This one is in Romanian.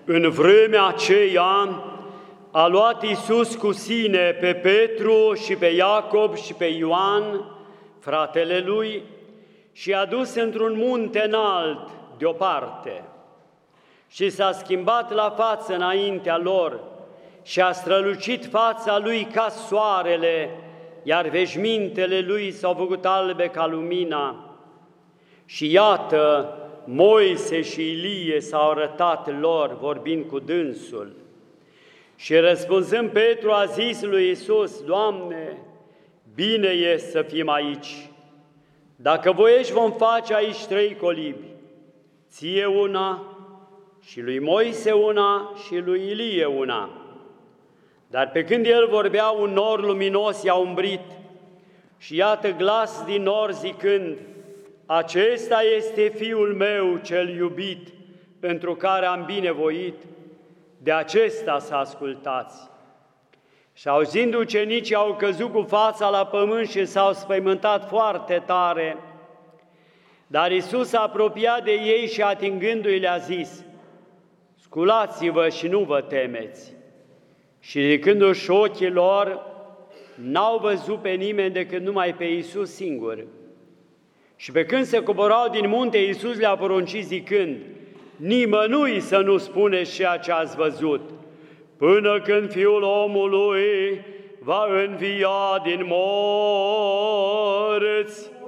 În vremea aceea a luat Iisus cu sine pe Petru și pe Iacob și pe Ioan, fratele lui, și i-a dus într-un munte înalt deoparte. Și s-a schimbat la față înaintea lor și a strălucit fața lui ca soarele, iar veșmintele lui s-au făcut albe ca lumina. Și iată, Moise și Ilie s-au arătat lor, vorbind cu dânsul. Și răspunzând, Petru a zis lui Iisus: Doamne, bine e să fim aici. Dacă voiești, vom face aici 3 colibi, ție una, și lui Moise una, și lui Ilie una. Dar pe când el vorbea, un nor luminos i-a umbrit și iată glas din nor zicând: Acesta este Fiul meu cel iubit, pentru care am binevoit, de acesta să ascultați. Și auzind, ucenicii au căzut cu fața la pământ și s-au spăimântat foarte tare. Dar Iisus s-a apropiat de ei și atingându-i le-a zis: Sculați-vă și nu vă temeți. Și ridicându-și ochii lor, n-au văzut pe nimeni decât numai pe Iisus singur. Și pe când se coborau din munte, Iisus le-a poruncit zicând: Nimănui să nu spuneți ceea ce ați văzut, până când Fiul omului va învia din morți.